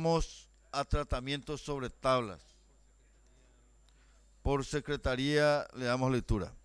Pasamos a tratamientos sobre tablas. Por secretaría le damos lectura.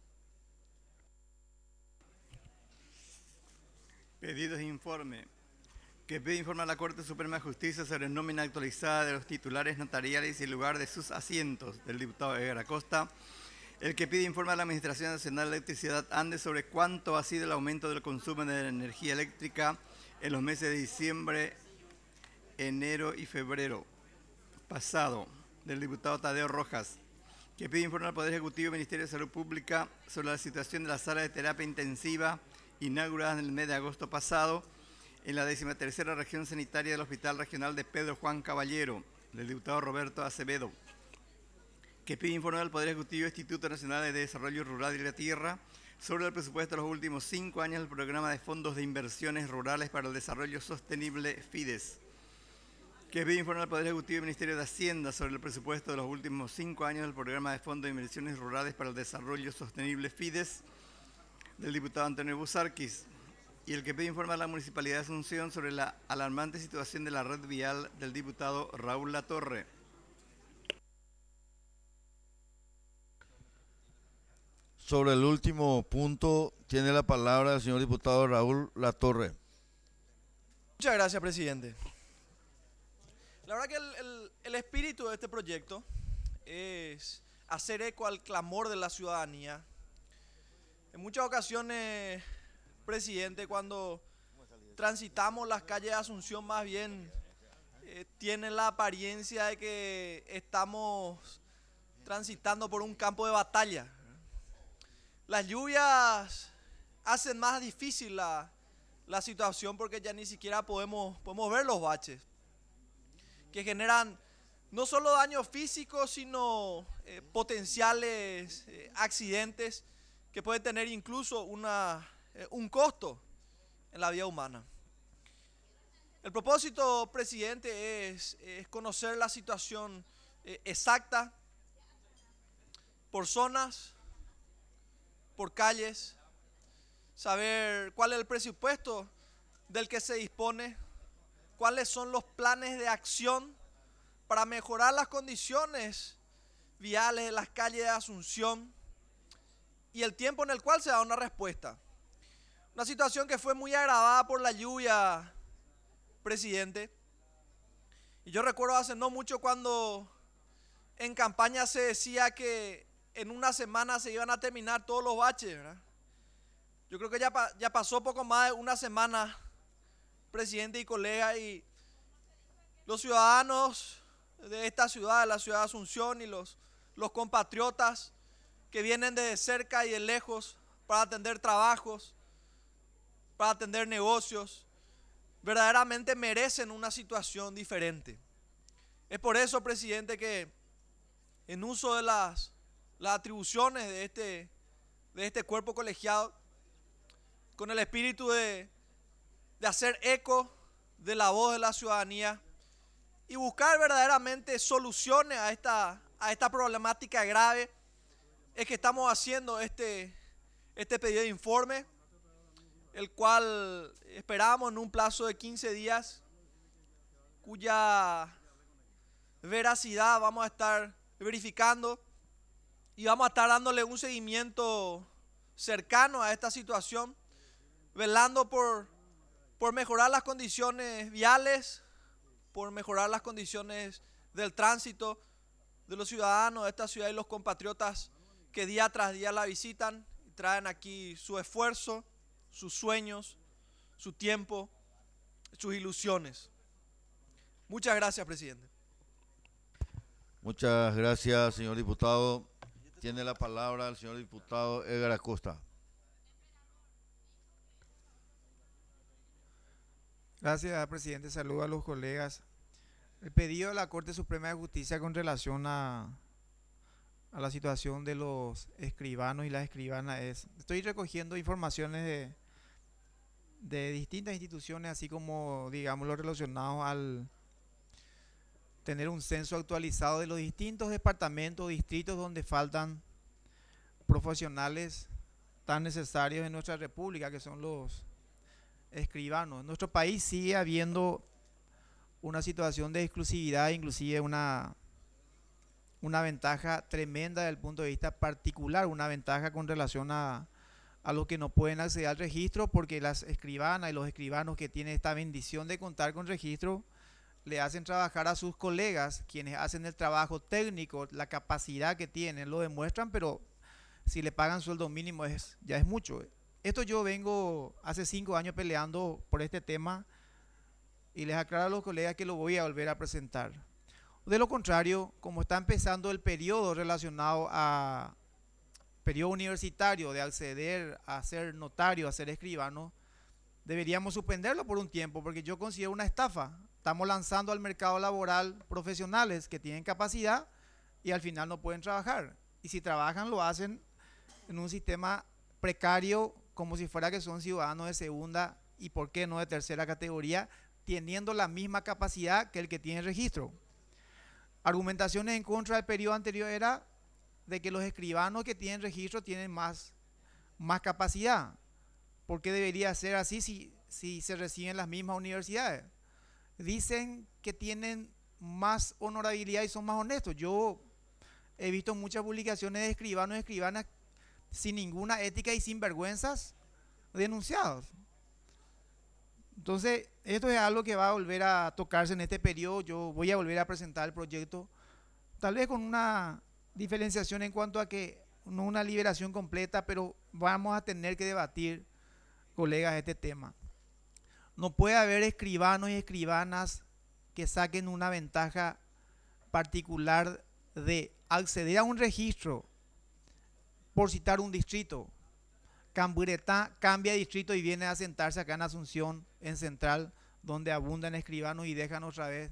Pedidos de informe. Que pide informar a la Corte Suprema de Justicia sobre nómina actualizada de los titulares notariales y el lugar de sus asientos, del diputado Edgar Acosta. El que pide informe a la Administración Nacional de Electricidad ANDE sobre cuánto ha sido el aumento del consumo de energía eléctrica en los meses de diciembre, enero y febrero pasado, del diputado Tadeo Rojas. Que pide informe al Poder Ejecutivo y Ministerio de Salud Pública sobre la situación de la sala de terapia intensiva inaugurada en el mes de agosto pasado en la 13ª Región Sanitaria del Hospital Regional de Pedro Juan Caballero, del diputado Roberto Acevedo. Que pide informe al Poder Ejecutivo e Instituto Nacional de Desarrollo Rural y la Tierra sobre el presupuesto de los últimos 5 años del Programa de Fondos de Inversiones Rurales para el Desarrollo Sostenible FIDES. Que pide informe al Poder Ejecutivo y Ministerio de Hacienda sobre el presupuesto de los últimos 5 años del Programa de Fondos de Inversiones Rurales para el Desarrollo Sostenible FIDES, del diputado Antonio Busarquis. Y el que pide informe a la Municipalidad de Asunción sobre la alarmante situación de la red vial, del diputado Raúl Latorre. Sobre el último punto, tiene la palabra el señor diputado Raúl Latorre. Muchas gracias, presidente. La verdad que el espíritu de este proyecto es hacer eco al clamor de la ciudadanía. En muchas ocasiones, presidente, cuando transitamos las calles de Asunción, más bien tienen la apariencia de que estamos transitando por un campo de batalla. Las lluvias hacen más difícil la situación porque ya ni siquiera podemos ver los baches, que generan no solo daños físicos, sino potenciales accidentes que pueden tener incluso un costo en la vida humana. El propósito, presidente, es conocer la situación exacta por zonas, por calles, saber cuál es el presupuesto del que se dispone, cuáles son los planes de acción para mejorar las condiciones viales de las calles de Asunción y el tiempo en el cual se da una respuesta. Una situación que fue muy agravada por la lluvia, presidente. Y yo recuerdo hace no mucho cuando en campaña se decía que en una semana se iban a terminar todos los baches, ¿verdad? Yo creo que ya pasó poco más de una semana, presidente y colega, y los ciudadanos de esta ciudad, de la ciudad de Asunción, y los compatriotas que vienen desde cerca y de lejos para atender trabajos, para atender negocios, verdaderamente merecen una situación diferente. Es por eso, presidente, que en uso de las atribuciones de este cuerpo colegiado, con el espíritu de hacer eco de la voz de la ciudadanía y buscar verdaderamente soluciones a esta problemática grave, es que estamos haciendo este pedido de informe, el cual esperamos en un plazo de 15 días, cuya veracidad vamos a estar verificando y vamos a estar dándole un seguimiento cercano a esta situación, velando por mejorar las condiciones viales, por mejorar las condiciones del tránsito de los ciudadanos de esta ciudad y los compatriotas que día tras día la visitan y traen aquí su esfuerzo, sus sueños, su tiempo, sus ilusiones. Muchas gracias, presidente. Muchas gracias, señor diputado. Tiene la palabra el señor diputado Edgar Acosta. Gracias, presidente. Saludos a los colegas. El pedido de la Corte Suprema de Justicia con relación a la situación de los escribanos y las escribanas es: estoy recogiendo informaciones de distintas instituciones, así como, digamos, lo relacionado al tener un censo actualizado de los distintos departamentos, distritos donde faltan profesionales tan necesarios en nuestra república, que son los escribanos. En nuestro país sigue habiendo una situación de exclusividad, inclusive una ventaja tremenda desde el punto de vista particular, una ventaja con relación a los que no pueden acceder al registro, porque las escribanas y los escribanos que tienen esta bendición de contar con registro le hacen trabajar a sus colegas, quienes hacen el trabajo técnico, la capacidad que tienen, lo demuestran, pero si le pagan sueldo mínimo ya es mucho. Esto yo vengo hace 5 años peleando por este tema y les aclaro a los colegas que lo voy a volver a presentar. De lo contrario, como está empezando el periodo relacionado a periodo universitario de acceder a ser notario, a ser escribano, deberíamos suspenderlo por un tiempo, porque yo considero una estafa. Estamos lanzando al mercado laboral profesionales que tienen capacidad y al final no pueden trabajar. Y si trabajan, lo hacen en un sistema precario, como si fuera que son ciudadanos de segunda y por qué no de tercera categoría, teniendo la misma capacidad que el que tiene registro. Argumentaciones en contra del periodo anterior era de que los escribanos que tienen registro tienen más capacidad. ¿Por qué debería ser así si se reciben las mismas universidades? Dicen que tienen más honorabilidad y son más honestos. Yo he visto muchas publicaciones de escribanos y escribanas sin ninguna ética y sin vergüenzas denunciados. Entonces, esto es algo que va a volver a tocarse en este periodo. Yo voy a volver a presentar el proyecto, tal vez con una diferenciación en cuanto a que no una liberación completa, pero vamos a tener que debatir, colegas, este tema. No puede haber escribanos y escribanas que saquen una ventaja particular de acceder a un registro, por citar un distrito. Camburetá cambia de distrito y viene a sentarse acá en Asunción, en Central, donde abundan escribanos y dejan otra vez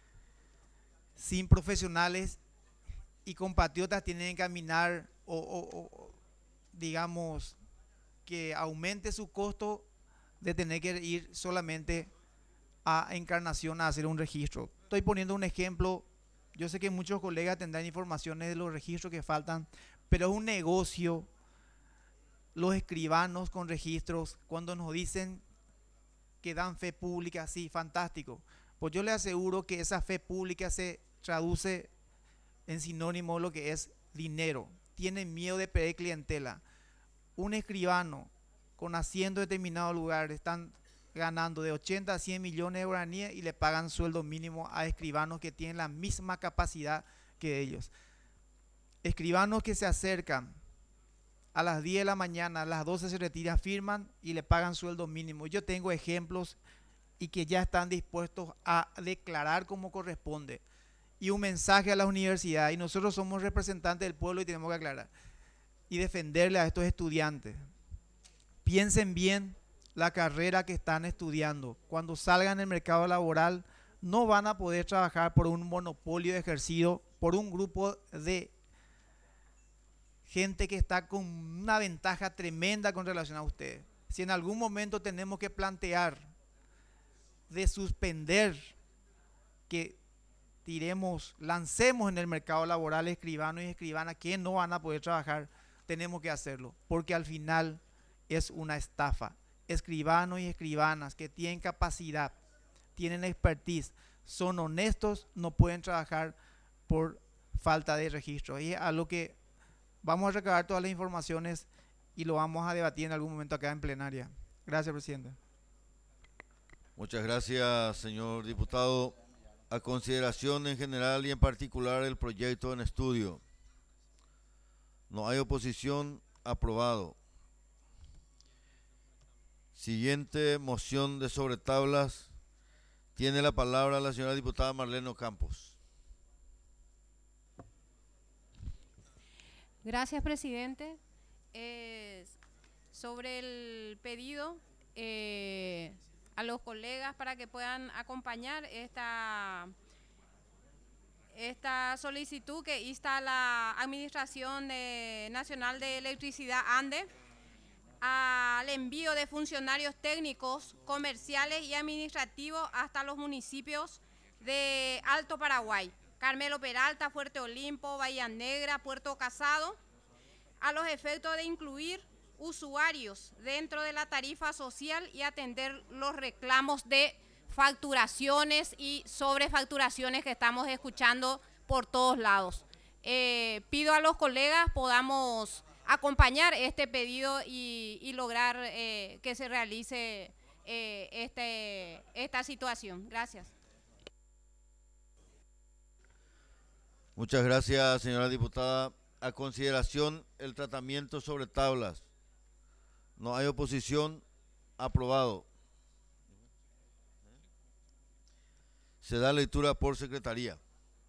sin profesionales, y compatriotas tienen que caminar o digamos que aumente su costo de tener que ir solamente a Encarnación a hacer un registro. Estoy poniendo un ejemplo. Yo sé que muchos colegas tendrán informaciones de los registros que faltan, pero es un negocio los escribanos con registros. Cuando nos dicen que dan fe pública, sí, fantástico. Pues yo les aseguro que esa fe pública se traduce en sinónimo de lo que es dinero. Tienen miedo de perder clientela. Un escribano con asiento en determinado lugar están ganando de 80 a 100 millones de guaraníes y le pagan sueldo mínimo a escribanos que tienen la misma capacidad que ellos. Escribanos que se acercan a las 10 de la mañana, a las 12 se retiran, firman y le pagan sueldo mínimo. Yo tengo ejemplos y que ya están dispuestos a declarar como corresponde. Y un mensaje a las universidades, y nosotros somos representantes del pueblo y tenemos que aclarar y defenderle a estos estudiantes. Piensen bien la carrera que están estudiando. Cuando salgan del mercado laboral no van a poder trabajar por un monopolio ejercido por un grupo de gente que está con una ventaja tremenda con relación a ustedes. Si en algún momento tenemos que plantear de suspender que lancemos en el mercado laboral escribanos y escribanas que no van a poder trabajar, tenemos que hacerlo, porque al final es una estafa. Escribanos y escribanas que tienen capacidad, tienen expertise, son honestos, no pueden trabajar por falta de registro. Y es algo que vamos a recabar todas las informaciones y lo vamos a debatir en algún momento acá en plenaria. Gracias, presidente. Muchas gracias, señor diputado. A consideración en general y en particular el proyecto en estudio. No hay oposición. Aprobado. Siguiente moción de sobre tablas. Tiene la palabra la señora diputada Marlene Campos. Gracias, presidente. Sobre el pedido a los colegas para que puedan acompañar esta solicitud que insta a la Administración Nacional de Electricidad ANDE al envío de funcionarios técnicos, comerciales y administrativos hasta los municipios de Alto Paraguay, Carmelo Peralta, Fuerte Olimpo, Bahía Negra, Puerto Casado, a los efectos de incluir usuarios dentro de la tarifa social y atender los reclamos de facturaciones y sobrefacturaciones que estamos escuchando por todos lados. Pido a los colegas podamos acompañar este pedido y lograr que se realice esta situación. Gracias. Muchas gracias, señora diputada. A consideración el tratamiento sobre tablas. No hay oposición. Aprobado. Se da lectura por secretaría.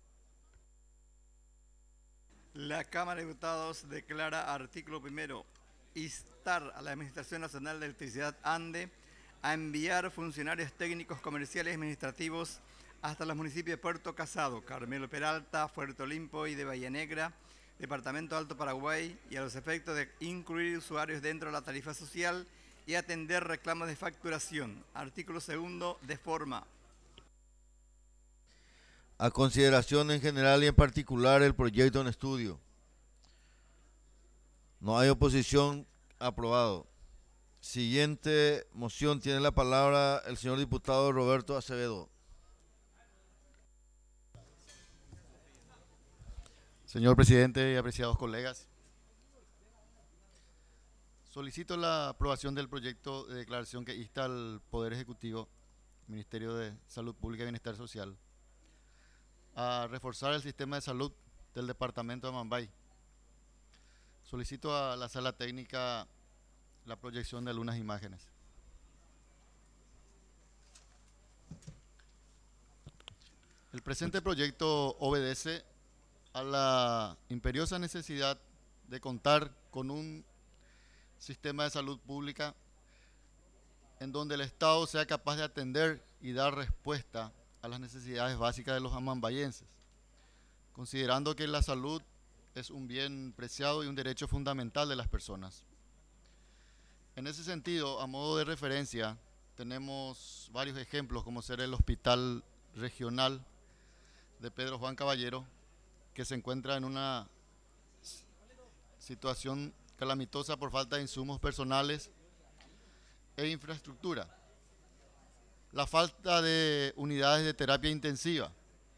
La Cámara de Diputados declara artículo primero, instar a la Administración Nacional de Electricidad ANDE a enviar funcionarios técnicos comerciales y administrativos hasta los municipios de Puerto Casado, Carmelo Peralta, Puerto Limpo y de Bahía Negra, Departamento Alto Paraguay, y a los efectos de incluir usuarios dentro de la tarifa social y atender reclamos de facturación. Artículo segundo, de forma. A consideración en general y en particular el proyecto en estudio. No hay oposición. Aprobado. Siguiente moción. Tiene la palabra el señor diputado Roberto Acevedo. Señor presidente y apreciados colegas, solicito la aprobación del proyecto de declaración que insta al Poder Ejecutivo, Ministerio de Salud Pública y Bienestar Social, a reforzar el sistema de salud del departamento de Amambay. Solicito a la sala técnica la proyección de algunas imágenes. El presente proyecto obedece a la imperiosa necesidad de contar con un sistema de salud pública en donde el Estado sea capaz de atender y dar respuesta a las necesidades básicas de los amambayenses, considerando que la salud es un bien preciado y un derecho fundamental de las personas. En ese sentido, a modo de referencia, tenemos varios ejemplos, como ser el Hospital Regional de Pedro Juan Caballero, que se encuentra en una situación calamitosa por falta de insumos personales e infraestructura. La falta de unidades de terapia intensiva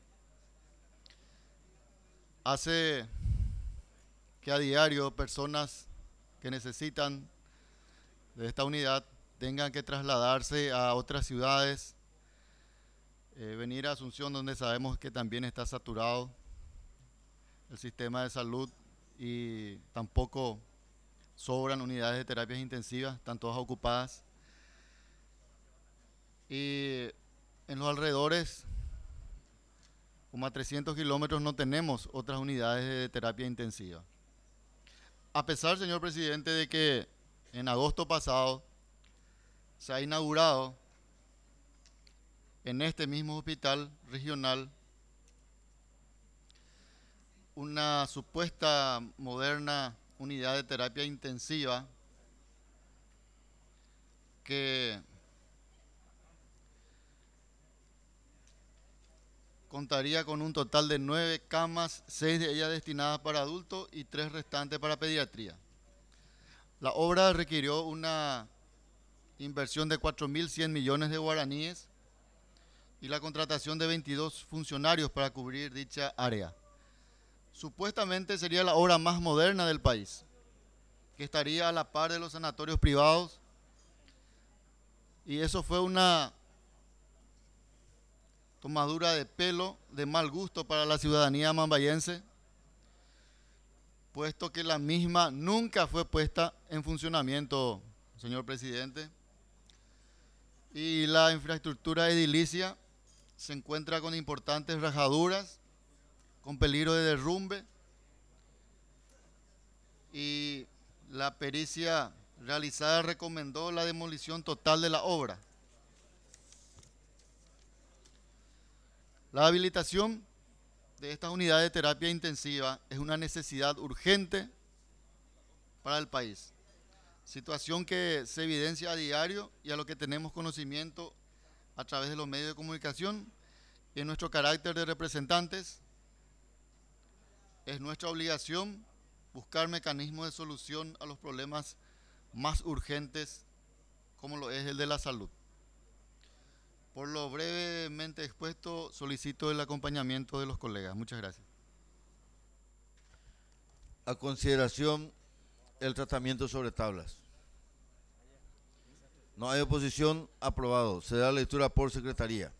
hace que a diario personas que necesitan de esta unidad tengan que trasladarse a otras ciudades, venir a Asunción, donde sabemos que también está saturado el sistema de salud y tampoco sobran unidades de terapias intensivas, están todas ocupadas. Y en los alrededores, como a 300 kilómetros, no tenemos otras unidades de terapia intensiva. A pesar, señor presidente, de que en agosto pasado se ha inaugurado en este mismo hospital regional una supuesta moderna unidad de terapia intensiva que contaría con un total de 9 camas, 6 de ellas destinadas para adultos y 3 restantes para pediatría. La obra requirió una inversión de 4.100 millones de guaraníes y la contratación de 22 funcionarios para cubrir dicha área. Supuestamente sería la obra más moderna del país, que estaría a la par de los sanatorios privados, y eso fue una tomadura de pelo de mal gusto para la ciudadanía amambayense, puesto que la misma nunca fue puesta en funcionamiento, señor presidente, y la infraestructura edilicia se encuentra con importantes rajaduras, con peligro de derrumbe, y la pericia realizada recomendó la demolición total de la obra. La habilitación de estas unidades de terapia intensiva es una necesidad urgente para el país, situación que se evidencia a diario y a lo que tenemos conocimiento a través de los medios de comunicación, y en nuestro carácter de representantes es nuestra obligación buscar mecanismos de solución a los problemas más urgentes, como lo es el de la salud. Por lo brevemente expuesto, solicito el acompañamiento de los colegas. Muchas gracias. A consideración el tratamiento sobre tablas. No hay oposición, aprobado. Se da lectura por secretaría.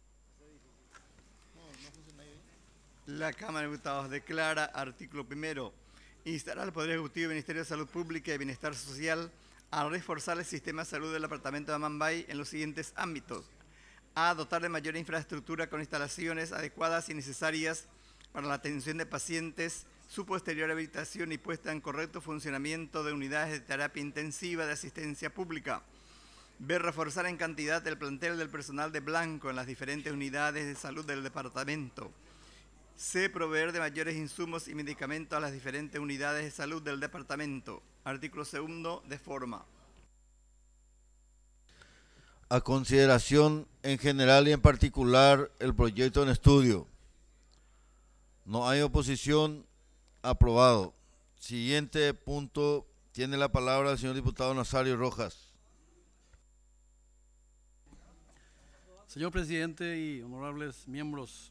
La Cámara de Diputados declara, artículo primero, instar al Poder Ejecutivo y Ministerio de Salud Pública y Bienestar Social a reforzar el sistema de salud del departamento de Amambay en los siguientes ámbitos. A dotar de mayor infraestructura con instalaciones adecuadas y necesarias para la atención de pacientes, su posterior habilitación y puesta en correcto funcionamiento de unidades de terapia intensiva de asistencia pública. B. Reforzar en cantidad el plantel del personal de blanco en las diferentes unidades de salud del departamento. C. Proveer de mayores insumos y medicamentos a las diferentes unidades de salud del departamento. Artículo segundo, de forma. A consideración en general y en particular el proyecto en estudio. No hay oposición, aprobado. Siguiente punto, tiene la palabra el señor diputado Nazario Rojas. Señor presidente y honorables miembros,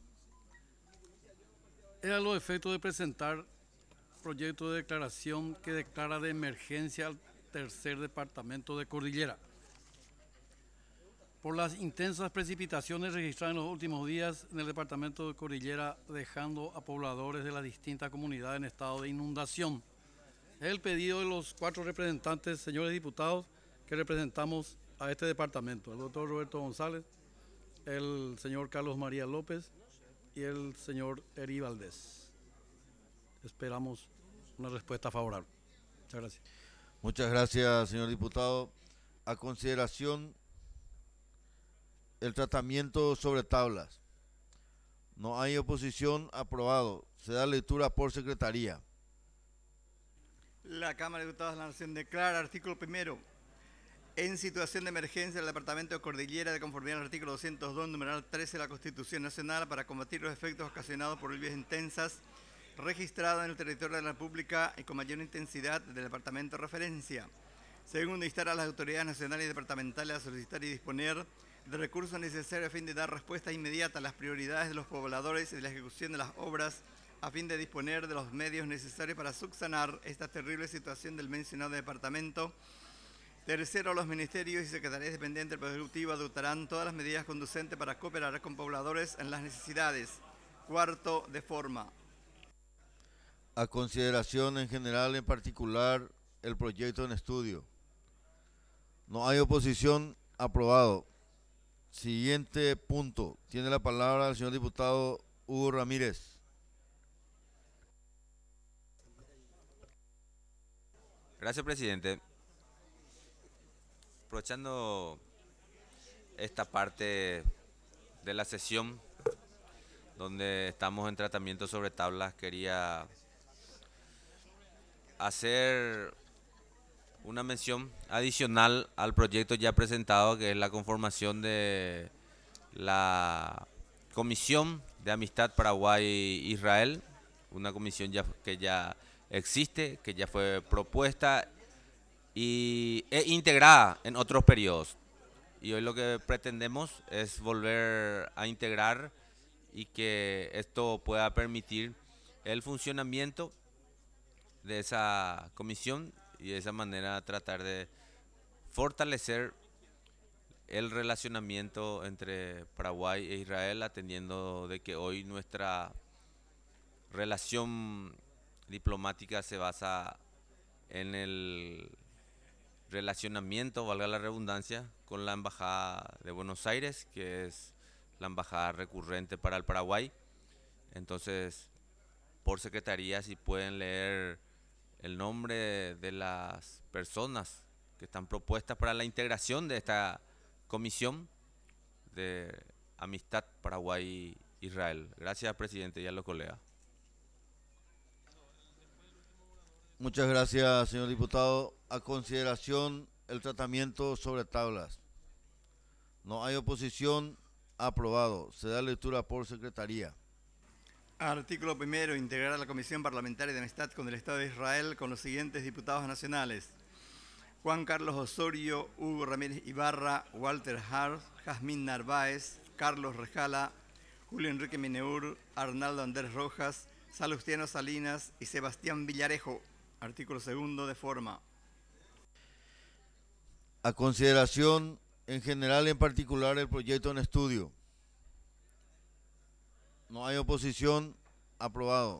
era los efectos de presentar proyecto de declaración que declara de emergencia al tercer departamento de Cordillera. Por las intensas precipitaciones registradas en los últimos días en el departamento de Cordillera, dejando a pobladores de las distintas comunidades en estado de inundación. Es el pedido de los 4 representantes, señores diputados, que representamos a este departamento: el doctor Roberto González, el señor Carlos María López y el señor Eri Valdés. Esperamos una respuesta favorable. Muchas gracias. Muchas gracias, señor diputado. A consideración el tratamiento sobre tablas. No hay oposición, aprobado. Se da lectura por secretaría. La Cámara de Diputados de la Nación declara, artículo primero, en situación de emergencia el Departamento de Cordillera, de conformidad al artículo 202, numeral 13 de la Constitución Nacional, para combatir los efectos ocasionados por lluvias intensas registradas en el territorio de la República y con mayor intensidad del departamento de referencia. Segundo, instar a las autoridades nacionales y departamentales a solicitar y disponer de recursos necesarios a fin de dar respuesta inmediata a las prioridades de los pobladores y de la ejecución de las obras a fin de disponer de los medios necesarios para subsanar esta terrible situación del mencionado departamento. Tercero, los ministerios y secretarías dependientes del Poder Ejecutivo adoptarán todas las medidas conducentes para cooperar con pobladores en las necesidades. Cuarto, de forma. A consideración en general y en particular el proyecto en estudio. No hay oposición, aprobado. Siguiente punto. Tiene la palabra el señor diputado Hugo Ramírez. Gracias, presidente. Aprovechando esta parte de la sesión donde estamos en tratamiento sobre tablas, quería hacer una mención adicional al proyecto ya presentado, que es la conformación de la Comisión de Amistad Paraguay-Israel, una comisión que ya existe, que ya fue propuesta e integrada en otros periodos. Y hoy lo que pretendemos es volver a integrar y que esto pueda permitir el funcionamiento de esa comisión y de esa manera tratar de fortalecer el relacionamiento entre Paraguay e Israel, atendiendo de que hoy nuestra relación diplomática se basa en el relacionamiento, valga la redundancia, con la Embajada de Buenos Aires, que es la embajada recurrente para el Paraguay. Entonces, por secretaría, si pueden leer el nombre de las personas que están propuestas para la integración de esta comisión de Amistad Paraguay-Israel. Gracias, presidente, y a los colegas. Muchas gracias, señor diputado. A consideración el tratamiento sobre tablas. No hay oposición, aprobado. Se da lectura por secretaría. Artículo primero, integrar a la Comisión Parlamentaria de Amistad con el Estado de Israel con los siguientes diputados nacionales. Juan Carlos Osorio, Hugo Ramírez Ibarra, Walter Hart, Jazmín Narváez, Carlos Rejala, Julio Enrique Mineur, Arnaldo Andrés Rojas, Salustiano Salinas y Sebastián Villarejo. Artículo 2 de forma. A consideración en general y en particular el proyecto en estudio. No hay oposición. Aprobado.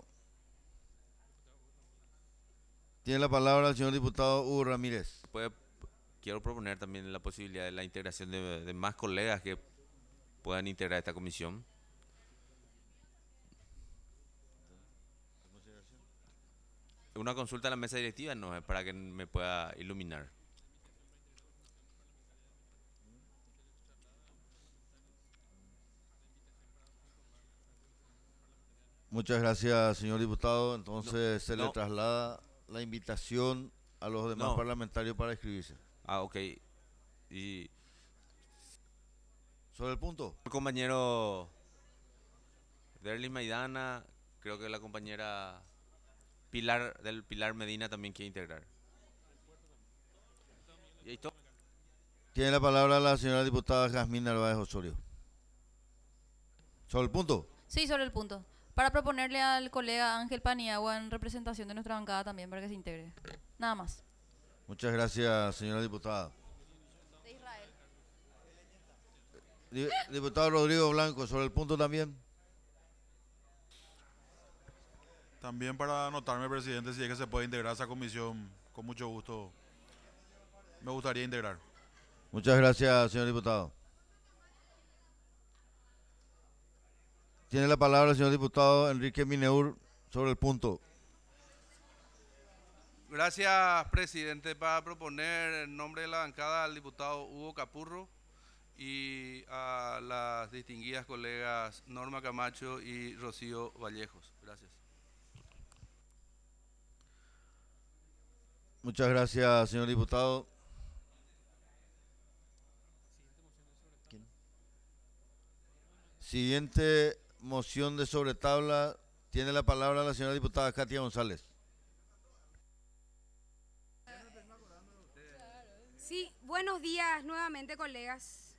Tiene la palabra el señor diputado Hugo Ramírez. Quiero proponer también la posibilidad de la integración de más colegas que puedan integrar esta comisión. Una consulta a la mesa directiva no es para que me pueda iluminar. Muchas gracias, señor diputado. Entonces se le traslada la invitación a los demás parlamentarios para inscribirse. Ah, ok. Y sobre el punto. El compañero Derlis Maidana, creo que la compañera Pilar Medina también quiere integrar. Tiene la palabra la señora diputada Jazmín Narváez Osorio. ¿Sobre el punto? Sí, sobre el punto. Para proponerle al colega Ángel Paniagua en representación de nuestra bancada también para que se integre. Nada más. Muchas gracias, señora diputada. De Israel. Diputado Rodrigo Blanco, sobre el punto también. También para anotarme, presidente, si es que se puede integrar esa comisión, con mucho gusto me gustaría integrar. Muchas gracias, señor diputado. Tiene la palabra el señor diputado Enrique Mineur sobre el punto. Gracias, presidente. Para proponer en nombre de la bancada al diputado Hugo Capurro y a las distinguidas colegas Norma Camacho y Rocío Vallejos. Gracias. Muchas gracias, señor diputado. Siguiente moción de sobretabla. Tiene la palabra la señora diputada Katia González. Sí, buenos días nuevamente, colegas.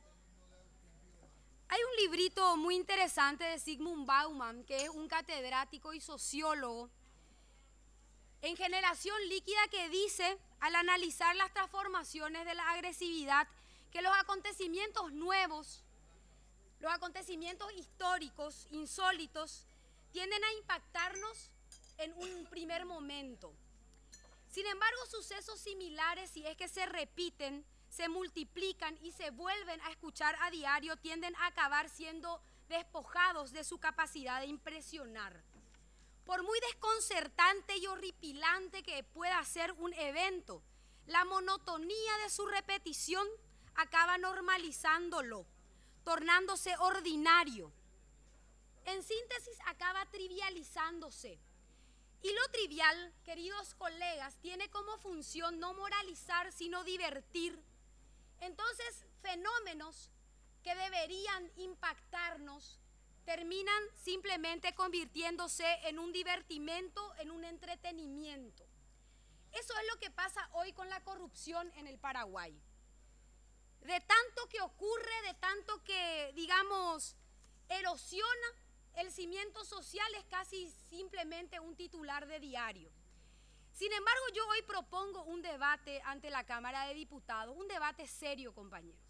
Hay un librito muy interesante de Zygmunt Bauman, que es un catedrático y sociólogo en generación líquida, que dice, al analizar las transformaciones de la agresividad, que los acontecimientos nuevos, los acontecimientos históricos, insólitos, tienden a impactarnos en un primer momento. Sin embargo, sucesos similares, si es que se repiten, se multiplican y se vuelven a escuchar a diario, tienden a acabar siendo despojados de su capacidad de impresionar. Por muy desconcertante y horripilante que pueda ser un evento, la monotonía de su repetición acaba normalizándolo, tornándose ordinario. En síntesis, acaba trivializándose. Y lo trivial, queridos colegas, tiene como función no moralizar, sino divertir. Entonces, fenómenos que deberían impactarnos terminan simplemente convirtiéndose en un divertimento, en un entretenimiento. Eso es lo que pasa hoy con la corrupción en el Paraguay. De tanto que ocurre, de tanto que, digamos, erosiona el cimiento social, es casi simplemente un titular de diario. Sin embargo, yo hoy propongo un debate ante la Cámara de Diputados, un debate serio, compañeros.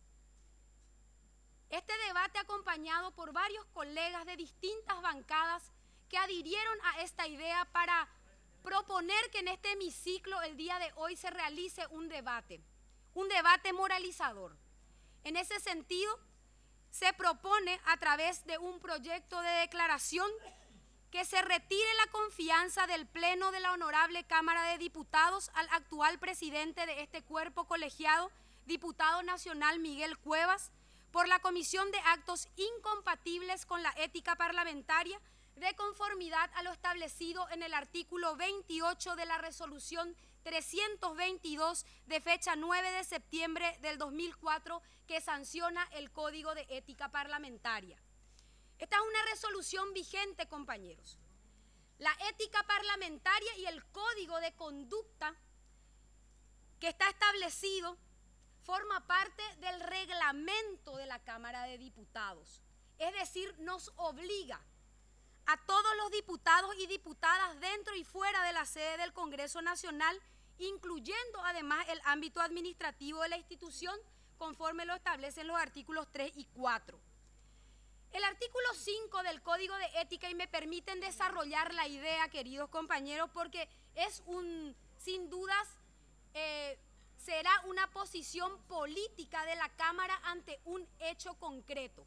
Este debate acompañado por varios colegas de distintas bancadas que adhirieron a esta idea para proponer que en este hemiciclo el día de hoy se realice un debate moralizador. En ese sentido, se propone a través de un proyecto de declaración que se retire la confianza del Pleno de la Honorable Cámara de Diputados al actual presidente de este cuerpo colegiado, diputado nacional Miguel Cuevas, por la comisión de actos incompatibles con la ética parlamentaria, de conformidad a lo establecido en el artículo 28 de la resolución 322 de fecha 9 de septiembre del 2004, que sanciona el Código de Ética Parlamentaria. Esta es una resolución vigente, compañeros. La ética parlamentaria y el Código de Conducta que está establecido, forma parte del reglamento de la Cámara de Diputados. Es decir, nos obliga a todos los diputados y diputadas dentro y fuera de la sede del Congreso Nacional, incluyendo además el ámbito administrativo de la institución, conforme lo establecen los artículos 3 y 4. El artículo 5 del Código de Ética, y me permiten desarrollar la idea, queridos compañeros, porque es sin dudas, será una posición política de la Cámara ante un hecho concreto.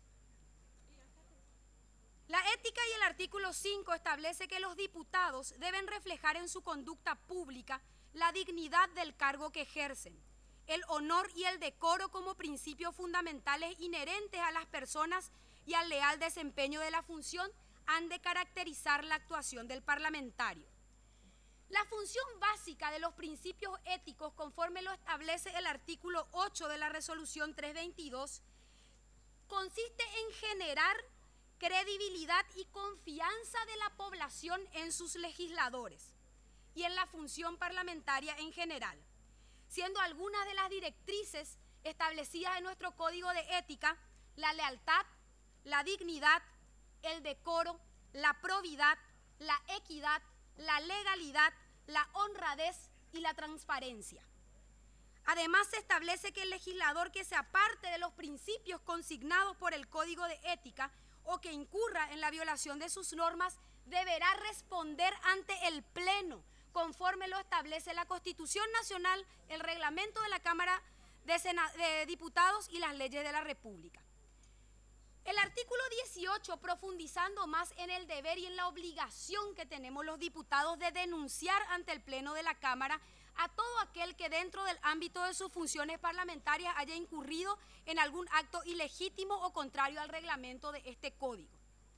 La ética y el artículo 5 establece que los diputados deben reflejar en su conducta pública la dignidad del cargo que ejercen, el honor y el decoro como principios fundamentales inherentes a las personas y al leal desempeño de la función han de caracterizar la actuación del parlamentario. La función básica de los principios éticos, conforme lo establece el artículo 8 de la resolución 322, consiste en generar credibilidad y confianza de la población en sus legisladores y en la función parlamentaria en general, siendo algunas de las directrices establecidas en nuestro Código de Ética la lealtad, la dignidad, el decoro, la probidad, la equidad, la legalidad, la honradez y la transparencia. Además, se establece que el legislador que se aparte de los principios consignados por el Código de Ética o que incurra en la violación de sus normas deberá responder ante el Pleno, conforme lo establece la Constitución Nacional, el reglamento de la Cámara de Diputados y las leyes de la República. El artículo 18, profundizando más en el deber y en la obligación que tenemos los diputados de denunciar ante el Pleno de la Cámara a todo aquel que dentro del ámbito de sus funciones parlamentarias haya incurrido en algún acto ilegítimo o contrario al reglamento de este código.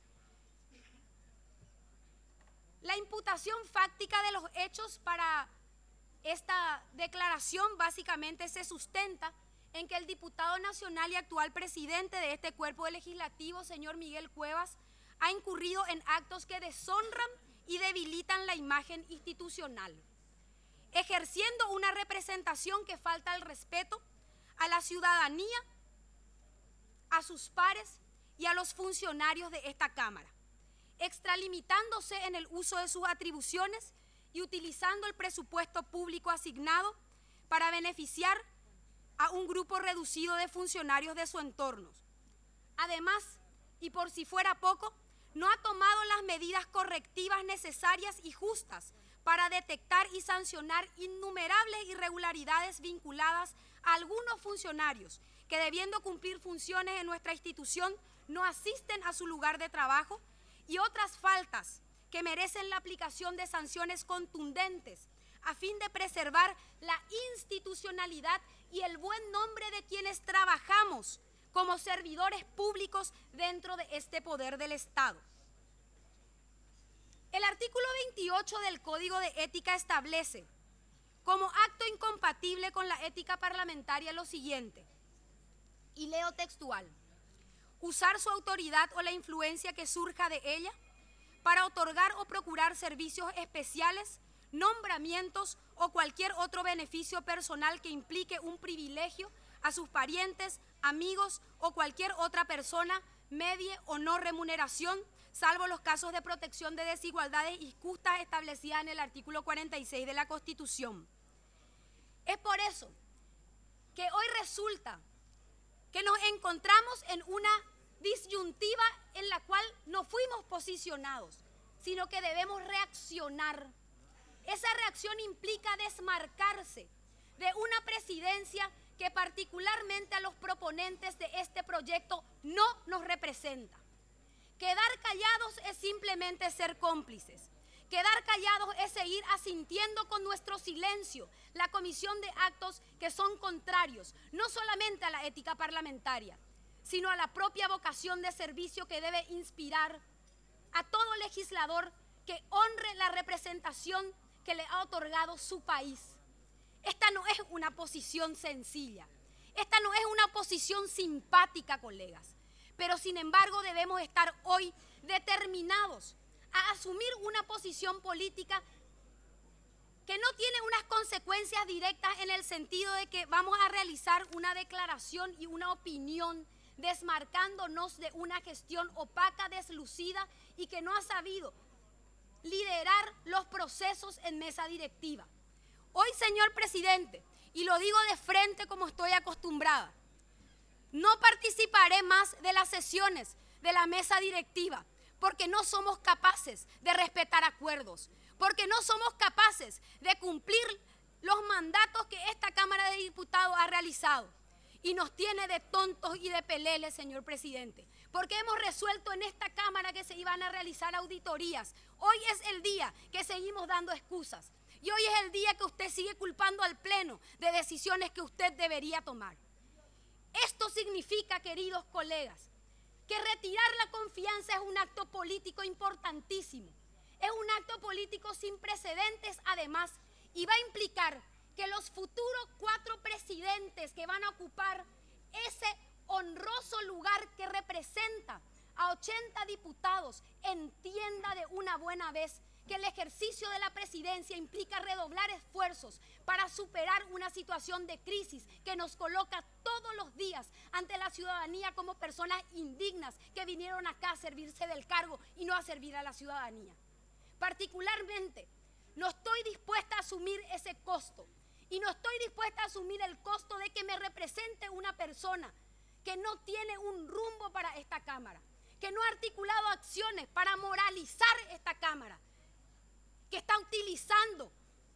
La imputación fáctica de los hechos para esta declaración básicamente se sustenta en que el diputado nacional y actual presidente de este cuerpo legislativo, señor Miguel Cuevas, ha incurrido en actos que deshonran y debilitan la imagen institucional, ejerciendo una representación que falta al respeto a la ciudadanía, a sus pares y a los funcionarios de esta Cámara, extralimitándose en el uso de sus atribuciones y utilizando el presupuesto público asignado para beneficiar a un grupo reducido de funcionarios de su entorno. Además, y por si fuera poco, no ha tomado las medidas correctivas necesarias y justas para detectar y sancionar innumerables irregularidades vinculadas a algunos funcionarios que, debiendo cumplir funciones en nuestra institución, no asisten a su lugar de trabajo, y otras faltas que merecen la aplicación de sanciones contundentes a fin de preservar la institucionalidad y el buen nombre de quienes trabajamos como servidores públicos dentro de este poder del Estado. El artículo 28 del Código de Ética establece como acto incompatible con la ética parlamentaria lo siguiente, y leo textual: usar su autoridad o la influencia que surja de ella para otorgar o procurar servicios especiales, nombramientos o cualquier otro beneficio personal que implique un privilegio a sus parientes, amigos o cualquier otra persona, medie o no remuneración, salvo los casos de protección de desigualdades injustas establecidas en el artículo 46 de la Constitución. Es por eso que hoy resulta que nos encontramos en una disyuntiva en la cual no fuimos posicionados, sino que debemos reaccionar. Esa reacción implica desmarcarse de una presidencia que particularmente a los proponentes de este proyecto no nos representa. Quedar callados es simplemente ser cómplices. Quedar callados es seguir asintiendo con nuestro silencio la comisión de actos que son contrarios, no solamente a la ética parlamentaria, sino a la propia vocación de servicio que debe inspirar a todo legislador que honre la representación que le ha otorgado su país. Esta no es una posición sencilla, esta no es una posición simpática, colegas, pero sin embargo debemos estar hoy determinados a asumir una posición política que no tiene unas consecuencias directas en el sentido de que vamos a realizar una declaración y una opinión desmarcándonos de una gestión opaca, deslucida y que no ha sabido liderar los procesos en mesa directiva. Hoy, señor presidente, y lo digo de frente como estoy acostumbrada, no participaré más de las sesiones de la mesa directiva porque no somos capaces de respetar acuerdos, porque no somos capaces de cumplir los mandatos que esta Cámara de Diputados ha realizado. Y nos tiene de tontos y de peleles, señor presidente, porque hemos resuelto en esta Cámara que se iban a realizar auditorías. Hoy es el día que seguimos dando excusas y hoy es el día que usted sigue culpando al Pleno de decisiones que usted debería tomar. Esto significa, queridos colegas, que retirar la confianza es un acto político importantísimo. Es un acto político sin precedentes, además, y va a implicar que los futuros 4 presidentes que van a ocupar ese honroso lugar que representa a 80 diputados entienda de una buena vez que el ejercicio de la presidencia implica redoblar esfuerzos para superar una situación de crisis que nos coloca todos los días ante la ciudadanía como personas indignas que vinieron acá a servirse del cargo y no a servir a la ciudadanía. Particularmente, no estoy dispuesta a asumir ese costo y no estoy dispuesta a asumir el costo de que me represente una persona que no tiene un rumbo para esta Cámara, que no ha articulado acciones para moralizar esta Cámara, que está utilizando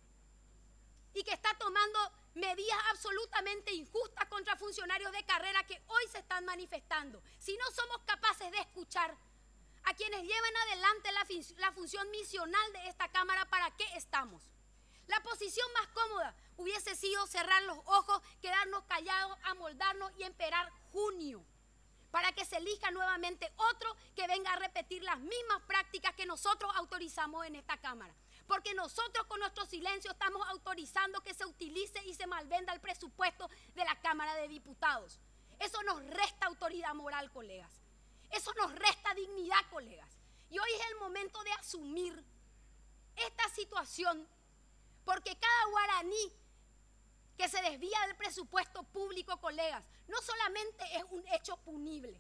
y que está tomando medidas absolutamente injustas contra funcionarios de carrera que hoy se están manifestando. Si no somos capaces de escuchar a quienes llevan adelante la función misional de esta Cámara, ¿para qué estamos? La posición más cómoda hubiese sido cerrar los ojos, quedarnos callados, amoldarnos y esperar junio, para que se elija nuevamente otro que venga a repetir las mismas prácticas que nosotros autorizamos en esta Cámara. Porque nosotros con nuestro silencio estamos autorizando que se utilice y se malvenda el presupuesto de la Cámara de Diputados. Eso nos resta autoridad moral, colegas. Eso nos resta dignidad, colegas. Y hoy es el momento de asumir esta situación, porque cada guaraní que se desvía del presupuesto público, colegas, no solamente es un hecho punible.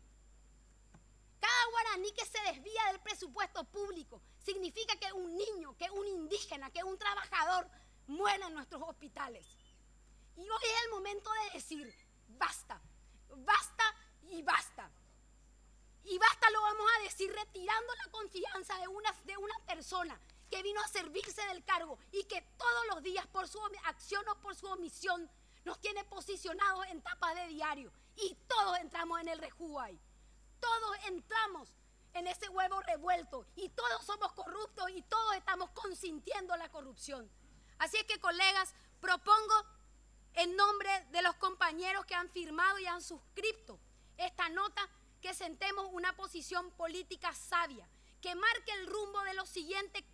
Cada guaraní que se desvía del presupuesto público significa que un niño, que un indígena, que un trabajador muera en nuestros hospitales. Y hoy es el momento de decir, basta, basta y basta. Y basta lo vamos a decir retirando la confianza de una persona que vino a servirse del cargo y que todos los días por su acción o por su omisión nos tiene posicionados en tapas de diario. Y todos entramos en el rejugo ahí. Todos entramos en ese huevo revuelto y todos somos corruptos y todos estamos consintiendo la corrupción. Así es que, colegas, propongo en nombre de los compañeros que han firmado y han suscrito esta nota que sentemos una posición política sabia que marque el rumbo de los siguientes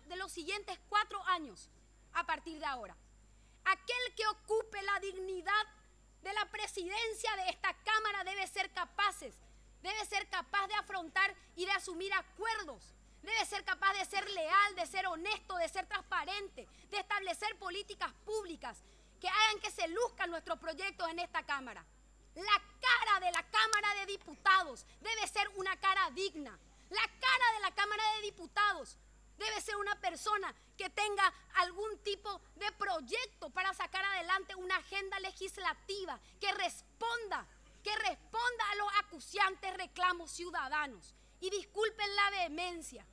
4 años a partir de ahora. Aquel que ocupe la dignidad de la presidencia de esta Cámara debe ser capaz de afrontar y de asumir acuerdos, debe ser capaz de ser leal, de ser honesto, de ser transparente, de establecer políticas públicas que hagan que se luzcan nuestros proyectos en esta Cámara. La cara de la Cámara de Diputados debe ser una cara digna. La cara de la Cámara de Diputados debe ser una persona que tenga algún tipo de proyecto para sacar adelante una agenda legislativa que responda a los acuciantes reclamos ciudadanos. Y disculpen la vehemencia.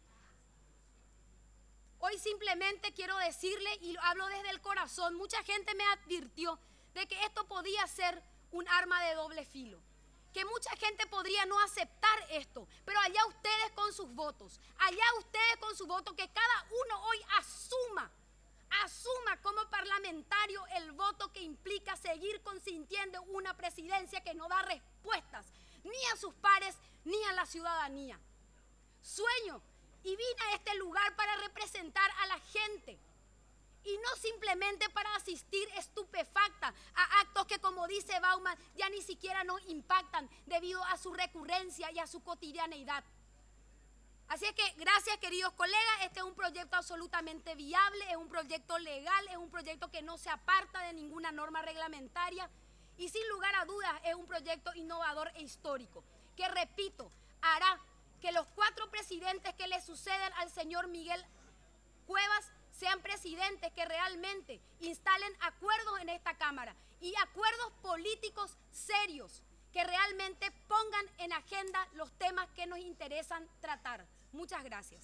Hoy simplemente quiero decirle, y hablo desde el corazón, mucha gente me advirtió de que esto podía ser un arma de doble filo, que mucha gente podría no aceptar esto, pero allá ustedes con sus votos, que cada uno hoy asuma como parlamentario el voto que implica seguir consintiendo una presidencia que no da respuestas ni a sus pares ni a la ciudadanía. Sueño y vine a este lugar para representar a la gente y no simplemente para asistir estupefacta a actos que, como dice Bauman, ya ni siquiera nos impactan debido a su recurrencia y a su cotidianeidad. Así es que gracias, queridos colegas, este es un proyecto absolutamente viable, es un proyecto legal, es un proyecto que no se aparta de ninguna norma reglamentaria y sin lugar a dudas es un proyecto innovador e histórico, que repito, hará que los 4 presidentes que le suceden al señor Miguel Cuevas sean presidentes que realmente instalen acuerdos en esta Cámara y acuerdos políticos serios que realmente pongan en agenda los temas que nos interesan tratar. Muchas gracias.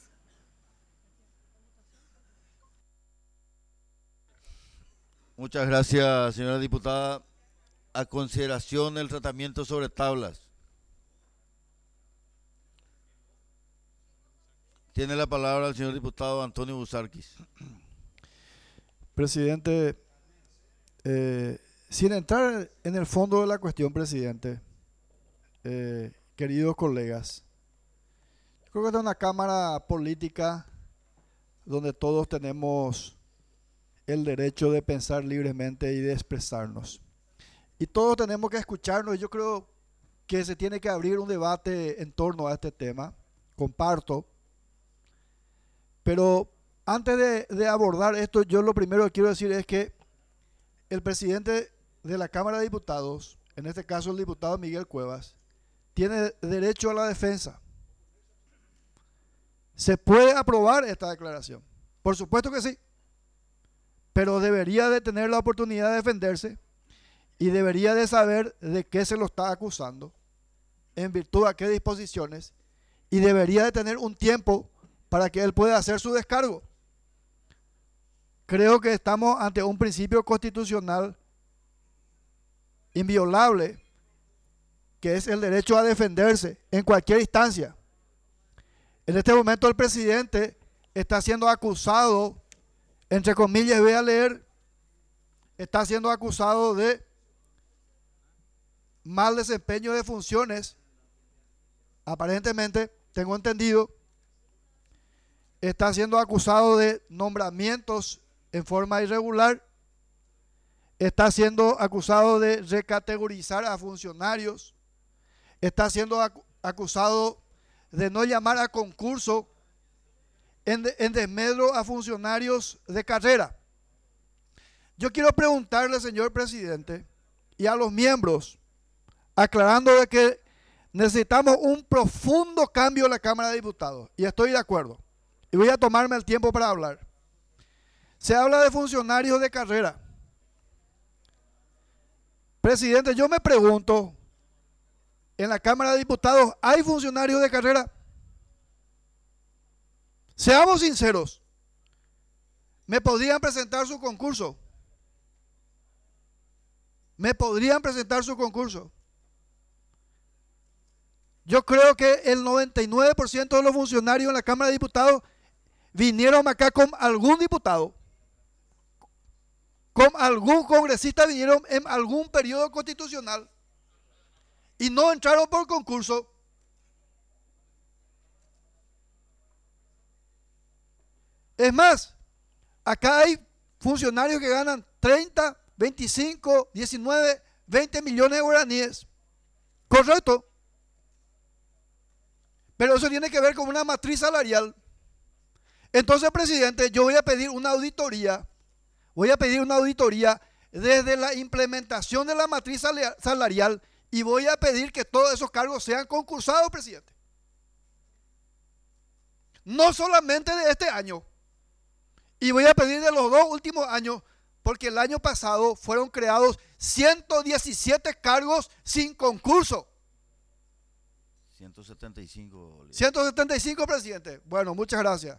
Muchas gracias, señora diputada. A consideración del tratamiento sobre tablas. Tiene la palabra el señor diputado Antonio Busarquis. Presidente, sin entrar en el fondo de la cuestión, presidente, queridos colegas, creo que esta es una cámara política donde todos tenemos el derecho de pensar libremente y de expresarnos. Y todos tenemos que escucharnos. Yo creo que se tiene que abrir un debate en torno a este tema. Comparto. Pero antes de abordar esto, yo lo primero que quiero decir es que el presidente de la Cámara de Diputados, en este caso el diputado Miguel Cuevas, tiene derecho a la defensa. ¿Se puede aprobar esta declaración? Por supuesto que sí. Pero debería de tener la oportunidad de defenderse y debería de saber de qué se lo está acusando, en virtud de qué disposiciones, y debería de tener un tiempo para que él pueda hacer su descargo. Creo que estamos ante un principio constitucional inviolable, que es el derecho a defenderse en cualquier instancia. En este momento el presidente está siendo acusado, entre comillas, voy a leer, está siendo acusado de mal desempeño de funciones, aparentemente, tengo entendido, está siendo acusado de nombramientos en forma irregular, está siendo acusado de recategorizar a funcionarios, está siendo acusado de no llamar a concurso en desmedro a funcionarios de carrera. Yo quiero preguntarle, señor presidente, y a los miembros, aclarando de que necesitamos un profundo cambio en la Cámara de Diputados, y estoy de acuerdo, y voy a tomarme el tiempo para hablar. Se habla de funcionarios de carrera. Presidente, yo me pregunto, en la Cámara de Diputados, ¿hay funcionarios de carrera? Seamos sinceros, ¿me podrían presentar su concurso? ¿Me podrían presentar su concurso? Yo creo que el 99% de los funcionarios en la Cámara de Diputados vinieron acá con algún diputado, con algún congresista, vinieron en algún periodo constitucional y no entraron por concurso. Es más, acá hay funcionarios que ganan 30, 25, 19, 20 millones de guaraníes. Correcto. Pero eso tiene que ver con una matriz salarial. Entonces, presidente, yo voy a pedir una auditoría. Voy a pedir una auditoría desde la implementación de la matriz salarial y voy a pedir que todos esos cargos sean concursados, presidente. No solamente de este año. Y voy a pedir de los 2 últimos años, porque el año pasado fueron creados 117 cargos sin concurso. 175. 175, presidente. Bueno, muchas gracias.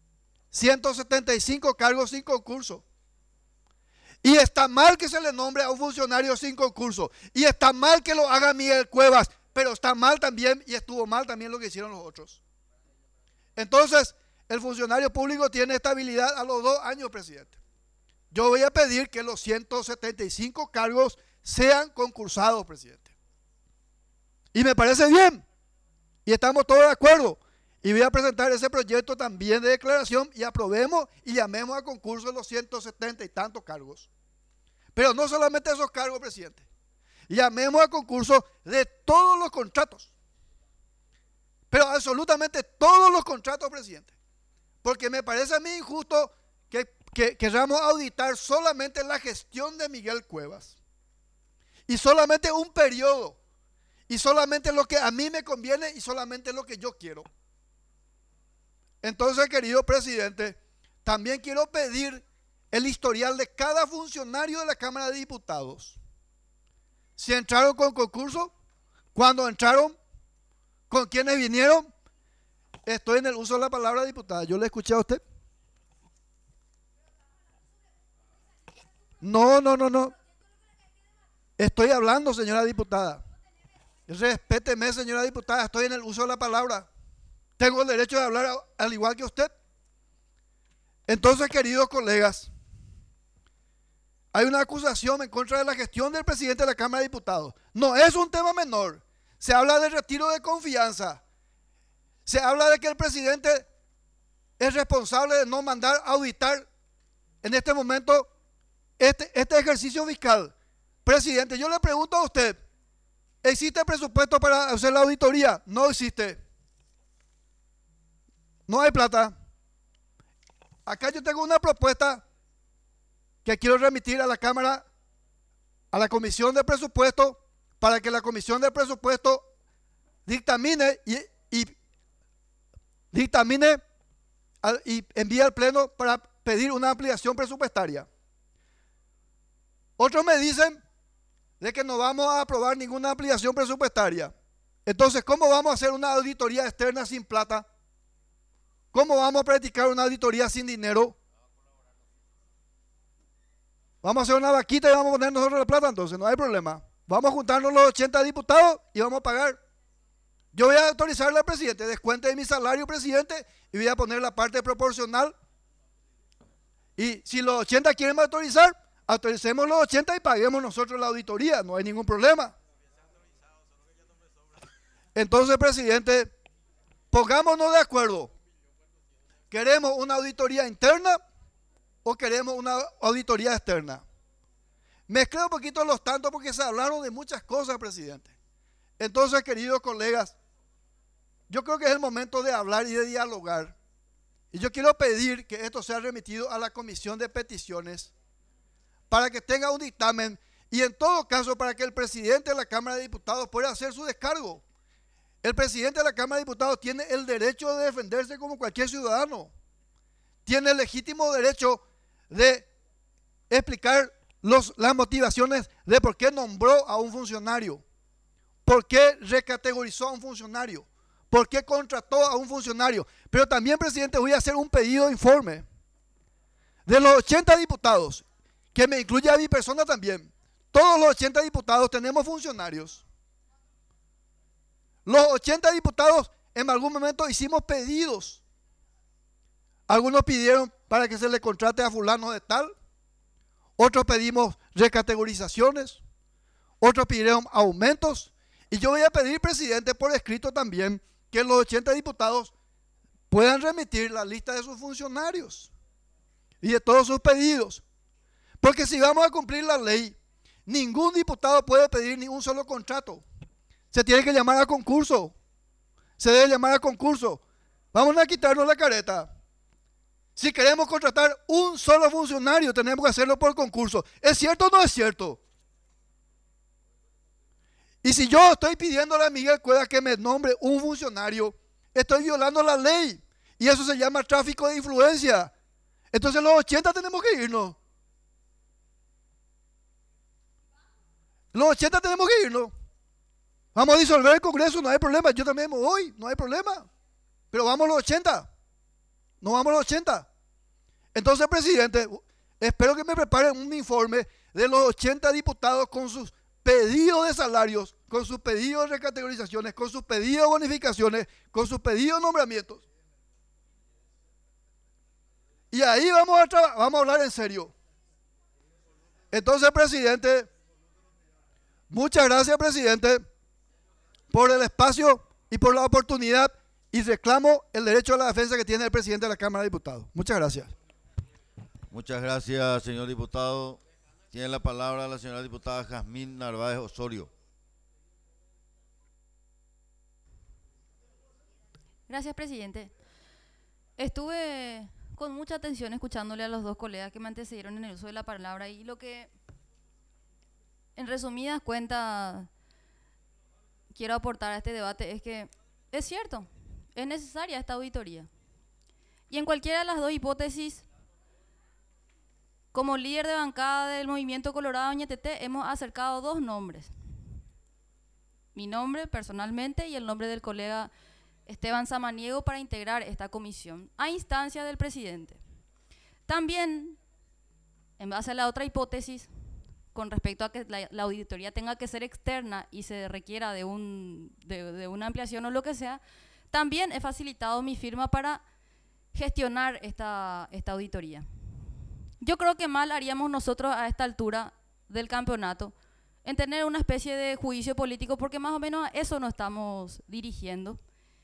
175 cargos sin concurso. Y está mal que se le nombre a un funcionario sin concurso. Y está mal que lo haga Miguel Cuevas. Pero está mal también, y estuvo mal también lo que hicieron los otros. Entonces, el funcionario público tiene estabilidad a los 2 años, presidente. Yo voy a pedir que los 175 cargos sean concursados, presidente. Y me parece bien. Y estamos todos de acuerdo. Y voy a presentar ese proyecto también de declaración y aprobemos y llamemos a concurso los 170 y tantos cargos. Pero no solamente esos cargos, presidente. Llamemos a concurso de todos los contratos. pero absolutamente todos los contratos, presidente. Porque me parece a mí injusto que queramos auditar solamente la gestión de Miguel Cuevas. Y solamente un periodo. Y solamente lo que a mí me conviene y solamente lo que yo quiero. Entonces, querido presidente, también quiero pedir el historial de cada funcionario de la Cámara de Diputados. Si entraron con concurso, cuándo entraron, con quiénes vinieron. Estoy en el uso de la palabra, diputada. ¿Yo le escuché a usted? No. Estoy hablando, señora diputada. Respéteme, señora diputada. Estoy en el uso de la palabra. Tengo el derecho de hablar al igual que usted. Entonces, queridos colegas, hay una acusación en contra de la gestión del presidente de la Cámara de Diputados. No es un tema menor. Se habla de retiro de confianza. Se habla de que el presidente es responsable de no mandar a auditar en este momento este ejercicio fiscal. Presidente, yo le pregunto a usted, ¿existe presupuesto para hacer la auditoría? No existe. No hay plata. Acá yo tengo una propuesta que quiero remitir a la Cámara, a la Comisión de Presupuesto, para que la Comisión de Presupuesto dictamine y envíe al Pleno para pedir una ampliación presupuestaria. Otros me dicen de que no vamos a aprobar ninguna ampliación presupuestaria. Entonces, ¿cómo vamos a hacer una auditoría externa sin plata? ¿Cómo vamos a practicar una auditoría sin dinero? Vamos a hacer una vaquita y vamos a poner nosotros la plata, entonces no hay problema. Vamos a juntarnos los 80 diputados y vamos a pagar. Yo voy a autorizarle al presidente, descuente de mi salario, presidente, y voy a poner la parte proporcional. Y si los 80 quieren autorizar, autoricemos los 80 y paguemos nosotros la auditoría, no hay ningún problema. Entonces, presidente, pongámonos de acuerdo. ¿Queremos una auditoría interna o queremos una auditoría externa? Mezclé un poquito los tantos porque se hablaron de muchas cosas, presidente. Entonces, queridos colegas, yo creo que es el momento de hablar y de dialogar. Y yo quiero pedir que esto sea remitido a la Comisión de Peticiones para que tenga un dictamen y en todo caso para que el presidente de la Cámara de Diputados pueda hacer su descargo. El presidente de la Cámara de Diputados tiene el derecho de defenderse como cualquier ciudadano. Tiene el legítimo derecho de explicar las motivaciones de por qué nombró a un funcionario, por qué recategorizó a un funcionario, por qué contrató a un funcionario. Pero también, presidente, voy a hacer un pedido de informe. De los 80 diputados, que me incluye a mi persona también, todos los 80 diputados tenemos funcionarios. Los 80 diputados en algún momento hicimos pedidos. Algunos pidieron para que se le contrate a fulano de tal. Otros pedimos recategorizaciones. Otros pidieron aumentos. Y yo voy a pedir, presidente, por escrito también, que los 80 diputados puedan remitir la lista de sus funcionarios y de todos sus pedidos. Porque si vamos a cumplir la ley, ningún diputado puede pedir ni un solo contrato. Se tiene que llamar a concurso. Se debe llamar a concurso. Vamos a quitarnos la careta. Si queremos contratar un solo funcionario, tenemos que hacerlo por concurso. ¿Es cierto o no es cierto? Y si yo estoy pidiéndole a Miguel Cuevas que me nombre un funcionario, estoy violando la ley. Y eso se llama tráfico de influencia. Entonces los 80 tenemos que irnos. Los 80 tenemos que irnos. Vamos a disolver el Congreso, no hay problema. Yo también me voy, no hay problema. Pero vamos los 80. No vamos los 80. Entonces, presidente, espero que me preparen un informe de los 80 diputados con sus pedidos de salarios, con sus pedidos de recategorizaciones, con sus pedidos de bonificaciones, con sus pedidos de nombramientos. Y ahí vamos a hablar en serio. Entonces, presidente, muchas gracias, presidente, por el espacio y por la oportunidad, y reclamo el derecho a la defensa que tiene el presidente de la Cámara de Diputados. Muchas gracias. Muchas gracias, señor diputado. Tiene la palabra la señora diputada Jazmín Narváez Osorio. Gracias, presidente. Estuve con mucha atención escuchándole a los dos colegas que me antecedieron en el uso de la palabra y lo que, en resumidas cuentas, quiero aportar a este debate es que es cierto, es necesaria esta auditoría. Y en cualquiera de las dos hipótesis, como líder de bancada del Movimiento Colorado Ñetete, hemos acercado dos nombres. Mi nombre personalmente y el nombre del colega Esteban Samaniego para integrar esta comisión a instancia del presidente. También, en base a la otra hipótesis, con respecto a que la auditoría tenga que ser externa y se requiera de una ampliación o lo que sea, también he facilitado mi firma para gestionar esta auditoría. Yo creo que mal haríamos nosotros a esta altura del campeonato en tener una especie de juicio político, porque más o menos a eso nos estamos dirigiendo.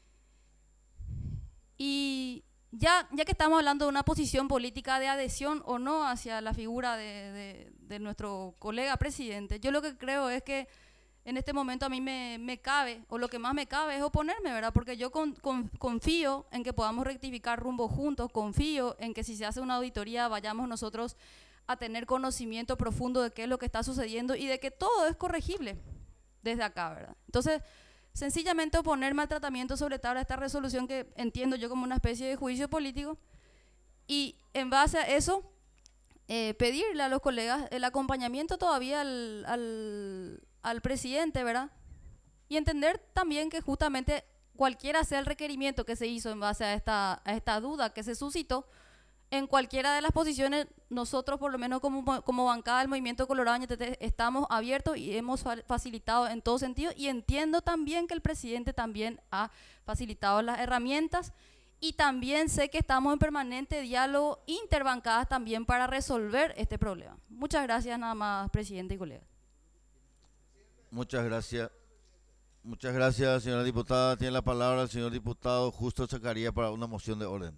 Y ya que estamos hablando de una posición política de adhesión o no hacia la figura de nuestro colega presidente, yo lo que creo es que en este momento a mí me cabe, o lo que más me cabe es oponerme, ¿verdad? Porque yo confío en que podamos rectificar rumbo juntos, confío en que si se hace una auditoría vayamos nosotros a tener conocimiento profundo de qué es lo que está sucediendo y de que todo es corregible desde acá, ¿verdad? Entonces, sencillamente oponerme al tratamiento sobre tabla de esta resolución que entiendo yo como una especie de juicio político y en base a eso pedirle a los colegas el acompañamiento todavía al presidente, ¿verdad? Y entender también que justamente cualquiera sea el requerimiento que se hizo en base a esta duda que se suscitó, en cualquiera de las posiciones, nosotros por lo menos como bancada del Movimiento Colorado Ñetete estamos abiertos y hemos facilitado en todo sentido y entiendo también que el presidente también ha facilitado las herramientas y también sé que estamos en permanente diálogo interbancadas también para resolver este problema. Muchas gracias nada más, presidente y colegas. Muchas gracias. Muchas gracias, señora diputada. Tiene la palabra el señor diputado Justo Zacarías para una moción de orden.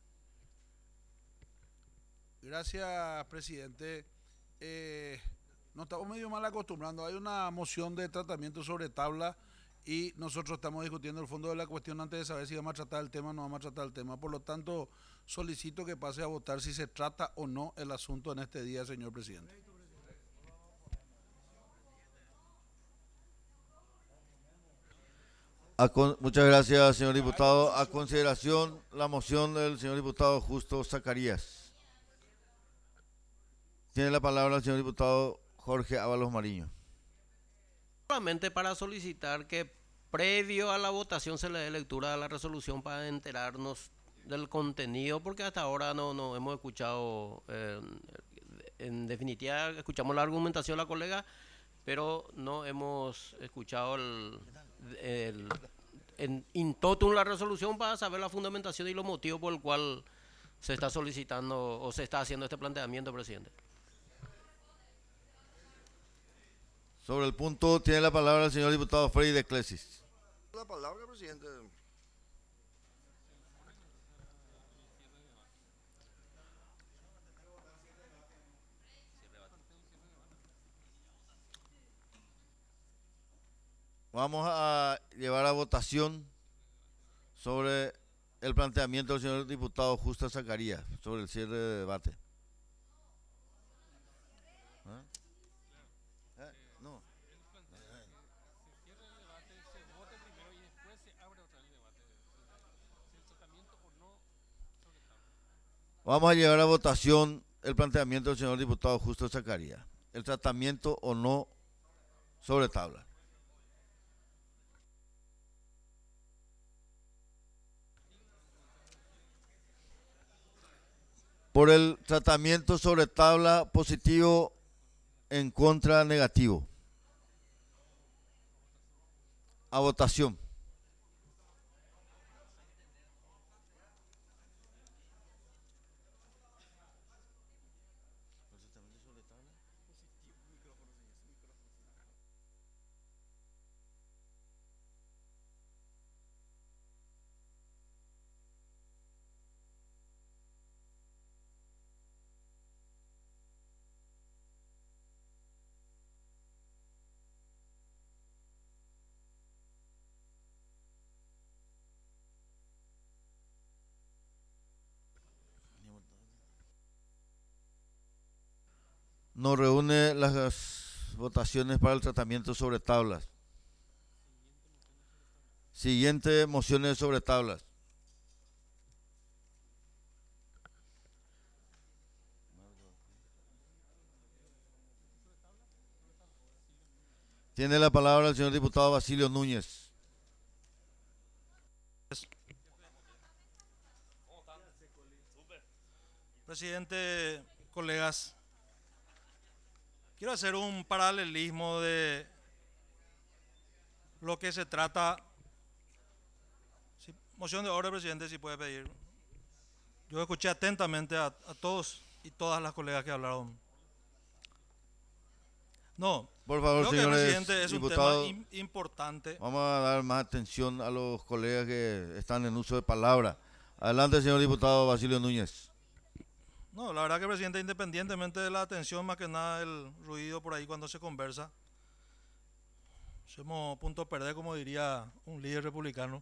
Gracias, presidente. Nos estamos medio mal acostumbrando. Hay una moción de tratamiento sobre tabla y nosotros estamos discutiendo el fondo de la cuestión antes de saber si vamos a tratar el tema o no vamos a tratar el tema. Por lo tanto, solicito que pase a votar si se trata o no el asunto en este día, señor presidente. Muchas gracias, señor diputado. A consideración, la moción del señor diputado Justo Zacarías. Tiene la palabra el señor diputado Jorge Ábalos Mariño. Solamente para solicitar que previo a la votación se le dé lectura a la resolución para enterarnos del contenido, porque hasta ahora no hemos escuchado, en definitiva escuchamos la argumentación de la colega, pero no hemos escuchado in totum la resolución para saber la fundamentación y los motivos por el cual se está solicitando o se está haciendo este planteamiento, presidente. Sobre el punto tiene la palabra el señor diputado Freddy de Clesis. La palabra, presidente. Vamos a llevar a votación sobre el planteamiento del señor diputado Justo Zacarías sobre el cierre de debate. ¿Ah? No. Vamos a llevar a votación el planteamiento del señor diputado Justo Zacarías. El tratamiento o no sobre tabla. Por el tratamiento sobre tabla, positivo, en contra, negativo. A votación. Nos reúne las votaciones para el tratamiento sobre tablas. Siguiente, mociones sobre tablas. Tiene la palabra el señor diputado Basilio Núñez. Presidente, colegas, quiero hacer un paralelismo de lo que se trata. Moción de orden, presidente, si puede pedir. Yo escuché atentamente a todos y todas las colegas que hablaron. No, por favor, creo que, señores presidente, es diputados, un tema importante. Vamos a dar más atención a los colegas que están en uso de palabra. Adelante, señor diputado Basilio Núñez. No, la verdad que, presidente, independientemente de la atención, más que nada el ruido por ahí cuando se conversa, somos punto a perder, como diría un líder republicano.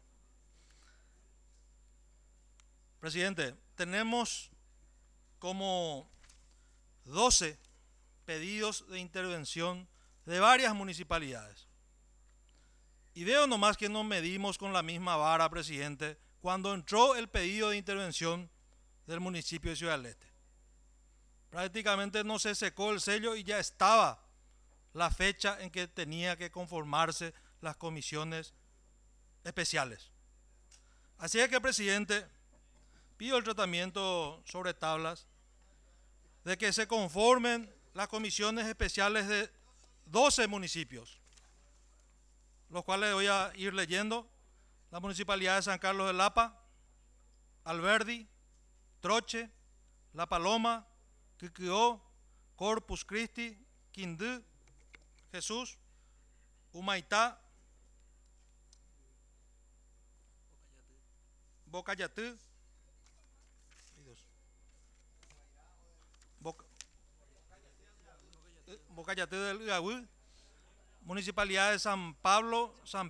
Presidente, tenemos como 12 pedidos de intervención de varias municipalidades. Y veo nomás que nos medimos con la misma vara, presidente, cuando entró el pedido de intervención del municipio de Ciudad del Este. Prácticamente no se secó el sello y ya estaba la fecha en que tenía que conformarse las comisiones especiales. Así es que, presidente, pido el tratamiento sobre tablas de que se conformen las comisiones especiales de 12 municipios, los cuales voy a ir leyendo: la municipalidad de San Carlos de Lapa, Alberdi, Troche, La Paloma, Quiquio, Corpus Christi, Quindú, Jesús, Humaitá, Bocayatú, Bocayatú del Igaú, municipalidad de San Pablo, San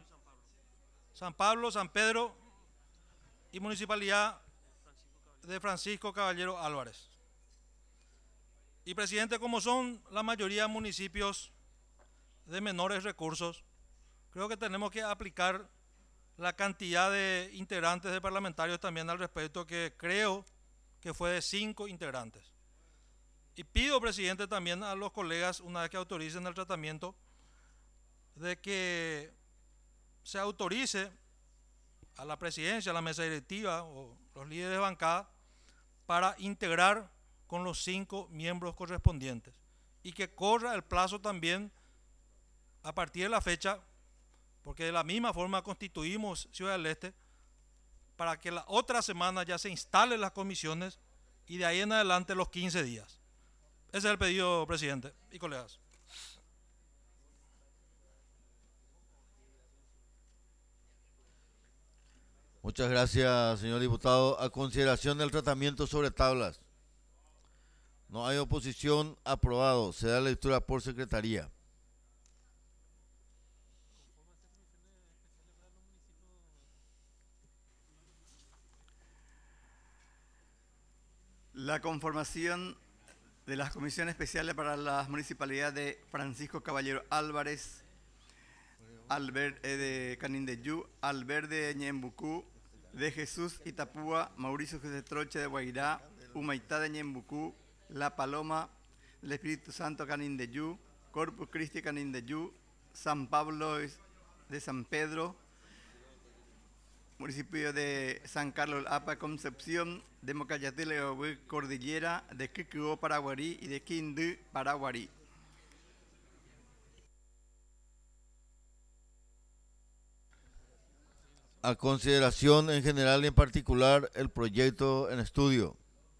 Pedro y municipalidad de Francisco Caballero Álvarez. Y, presidente, como son la mayoría municipios de menores recursos, creo que tenemos que aplicar la cantidad de integrantes de parlamentarios también al respecto, que creo que fue de 5 integrantes. Y pido, presidente, también a los colegas, una vez que autoricen el tratamiento, de que se autorice a la presidencia, a la mesa directiva o los líderes de bancada para integrar con los 5 miembros correspondientes, y que corra el plazo también a partir de la fecha, porque de la misma forma constituimos Ciudad del Este, para que la otra semana ya se instalen las comisiones y de ahí en adelante los 15 días. Ese es el pedido, presidente y colegas. Muchas gracias, señor diputado. A consideración del tratamiento sobre tablas. No hay oposición. Aprobado. Se da lectura por secretaría. La conformación de las comisiones especiales para las municipalidades de Francisco Caballero Álvarez, de Canindeyú, Alverde de Ñembucú, de Jesús Itapúa, Mauricio José Troche de Guairá, Humaitá de Ñembucú, La Paloma del Espíritu Santo Canindeyú, Corpus Christi Canindeyú, San Pablo de San Pedro, municipio de San Carlos Apa, Concepción, de Mocayatí, Cordillera, de Quiquio, Paraguarí y de Quindú, Paraguarí. A consideración en general y en particular el proyecto en estudio.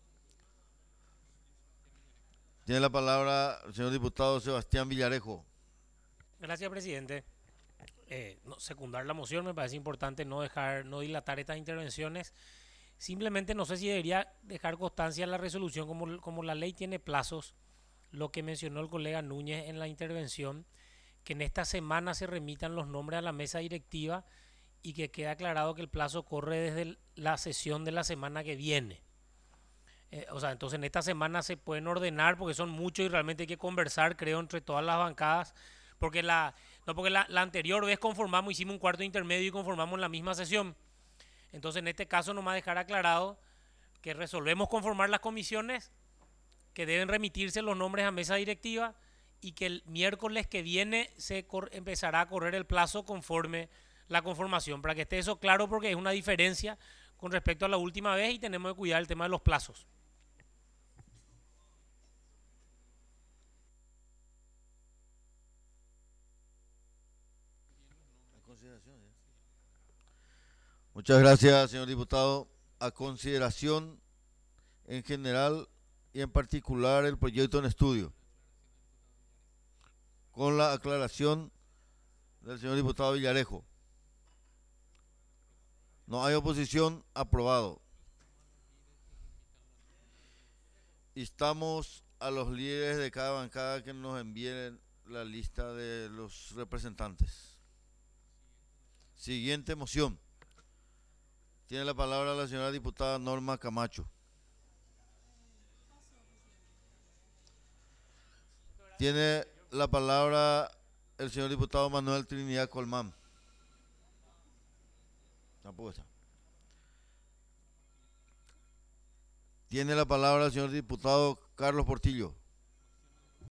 Tiene la palabra el señor diputado Sebastián Villarejo. Gracias, presidente. Secundar la moción, me parece importante no dilatar estas intervenciones. Simplemente no sé si debería dejar constancia en la resolución, como la ley tiene plazos, lo que mencionó el colega Núñez en la intervención, que en esta semana se remitan los nombres a la mesa directiva y que quede aclarado que el plazo corre desde la sesión de la semana que viene. O sea, entonces en esta semana se pueden ordenar porque son muchos y realmente hay que conversar, creo, entre todas las bancadas. Porque la anterior vez conformamos, hicimos un cuarto intermedio y conformamos en la misma sesión. Entonces en este caso nomás dejar aclarado que resolvemos conformar las comisiones, que deben remitirse los nombres a mesa directiva y que el miércoles que viene empezará a correr el plazo conforme la conformación. Para que esté eso claro, porque es una diferencia con respecto a la última vez y tenemos que cuidar el tema de los plazos. Muchas gracias, señor diputado. A consideración en general y en particular el proyecto en estudio. Con la aclaración del señor diputado Villarejo. No hay oposición, aprobado. Instamos a los líderes de cada bancada que nos envíen la lista de los representantes. Siguiente moción. Tiene la palabra la señora diputada Norma Camacho. Tiene la palabra el señor diputado Manuel Trinidad Colmán. Tampoco está. Tiene la palabra el señor diputado Carlos Portillo.